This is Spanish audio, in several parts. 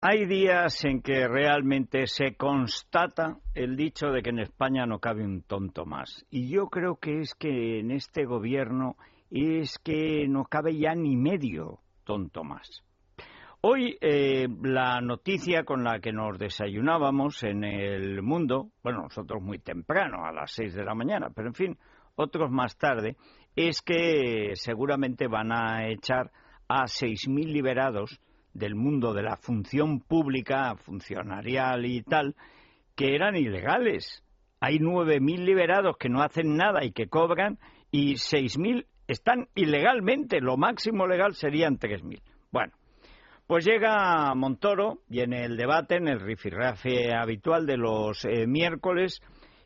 Hay días en que realmente se constata el dicho de que en España no cabe un tonto más. Y yo creo que es que en este gobierno es que no cabe ya ni medio tonto más. Hoy la noticia con la que nos desayunábamos en El Mundo, bueno, nosotros muy temprano, a las 6 de la mañana, pero en fin, otros más tarde, es que seguramente van a echar a 6.000 liberados del mundo de la función pública, funcionarial y tal, que eran ilegales. Hay 9.000 liberados que no hacen nada y que cobran, y 6.000 están ilegalmente. Lo máximo legal serían 3.000. Bueno, pues llega Montoro y en el debate, en el rifirrafe habitual de los miércoles,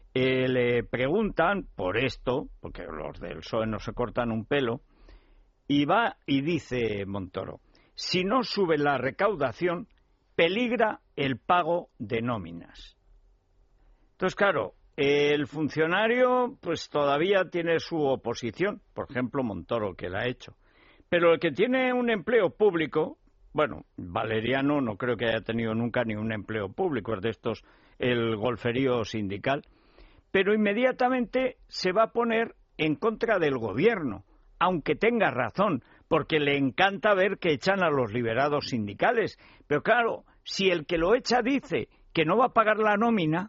le preguntan por esto, porque los del PSOE no se cortan un pelo, y va y dice Montoro: si no sube la recaudación, peligra el pago de nóminas. Entonces, claro, el funcionario pues todavía tiene su oposición, por ejemplo Montoro, que la ha hecho. Pero el que tiene un empleo público, bueno, Valeriano no creo que haya tenido nunca ni un empleo público, es de estos el golferío sindical, pero inmediatamente se va a poner en contra del gobierno, aunque tenga razón, porque le encanta ver que echan a los liberados sindicales. Pero claro, si el que lo echa dice que no va a pagar la nómina,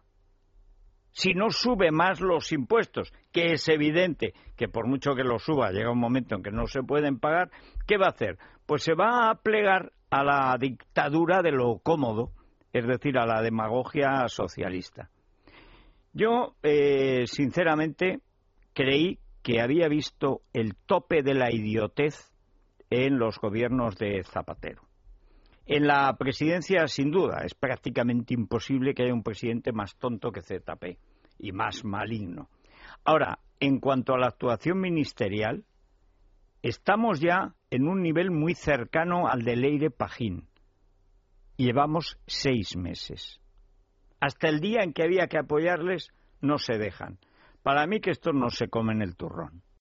si no sube más los impuestos, que es evidente que por mucho que lo suba llega un momento en que no se pueden pagar, ¿qué va a hacer? Pues se va a plegar a la dictadura de lo cómodo, es decir, a la demagogia socialista. Yo, sinceramente, creí que había visto el tope de la idiotez en los gobiernos de Zapatero. En la presidencia, sin duda, es prácticamente imposible que haya un presidente más tonto que ZP y más maligno. Ahora, en cuanto a la actuación ministerial, estamos ya en un nivel muy cercano al de Leire Pajín. Llevamos 6 meses. Hasta el día en que había que apoyarles, no se dejan. Para mí que estos no se comen el turrón.